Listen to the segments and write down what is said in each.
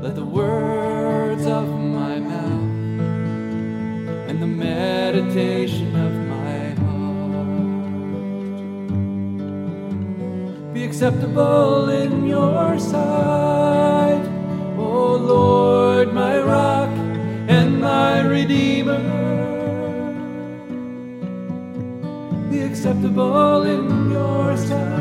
Let the words of my mouth and the meditation of my heart be acceptable in your sight, O Lord, my rock and my redeemer. Be acceptable in your sight.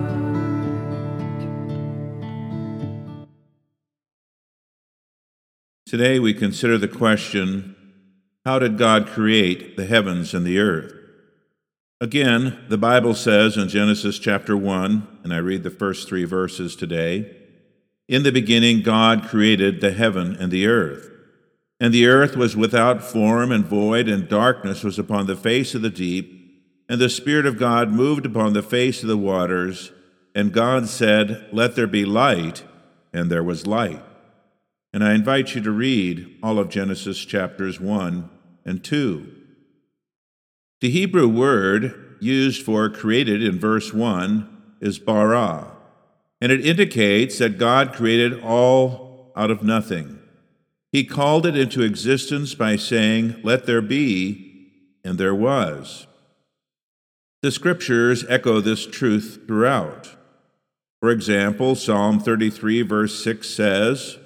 Today we consider the question, how did God create the heavens and the earth? Again, the Bible says in Genesis chapter 1, and I read the first 3 verses today, "In the beginning God created the heaven and the earth. And the earth was without form and void, and darkness was upon the face of the deep, and the Spirit of God moved upon the face of the waters. And God said, 'Let there be light,' and there was light." And I invite you to read all of Genesis chapters 1 and 2. The Hebrew word used for created in verse 1 is bara, and it indicates that God created all out of nothing. He called it into existence by saying, "Let there be," and there was. The scriptures echo this truth throughout. For example, Psalm 33 verse 6 says,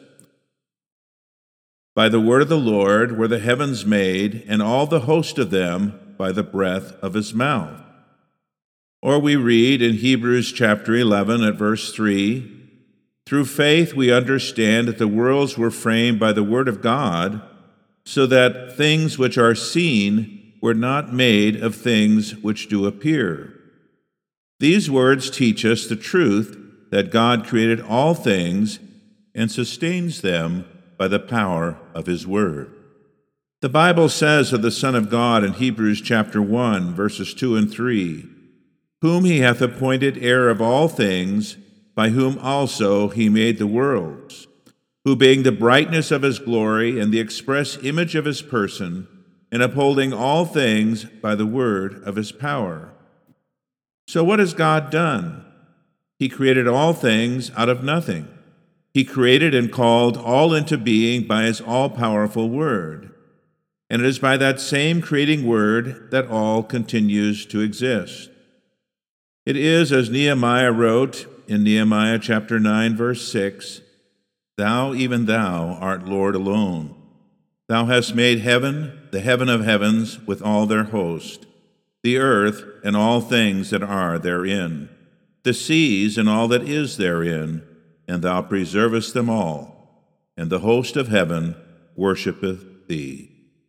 "By the word of the Lord were the heavens made, and all the host of them by the breath of his mouth." Or we read in Hebrews chapter 11 at verse 3, "Through faith we understand that the worlds were framed by the word of God, so that things which are seen were not made of things which do appear." These words teach us the truth that God created all things and sustains them by the power of his word. The Bible says of the Son of God in Hebrews chapter 1, verses 2 and 3, "Whom he hath appointed heir of all things, by whom also he made the worlds, who being the brightness of his glory and the express image of his person, and upholding all things by the word of his power." So what has God done? He created all things out of nothing. He created and called all into being by his all-powerful word. And it is by that same creating word that all continues to exist. It is, as Nehemiah wrote in Nehemiah chapter 9, verse 6, "Thou, even thou, art Lord alone. Thou hast made heaven, the heaven of heavens, with all their host, the earth and all things that are therein, the seas and all that is therein, and thou preservest them all, and the host of heaven worshipeth thee."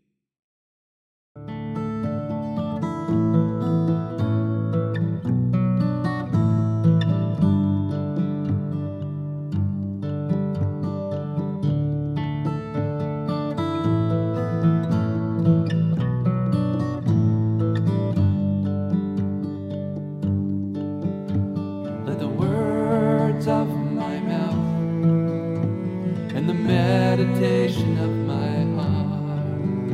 Let the words of my mouth and the meditation of my heart,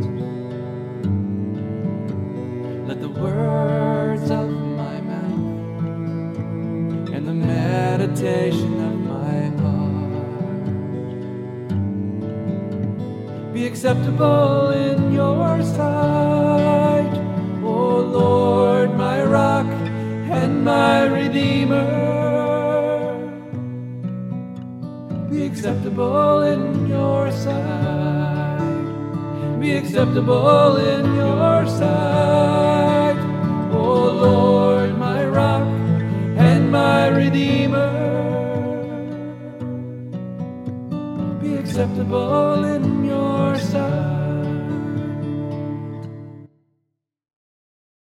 let the words of my mouth and the meditation of my heart be acceptable in your sight, O Lord, my rock and my redeemer. Be acceptable in your sight. Be acceptable in your sight, O Lord, my rock and my redeemer. Be acceptable in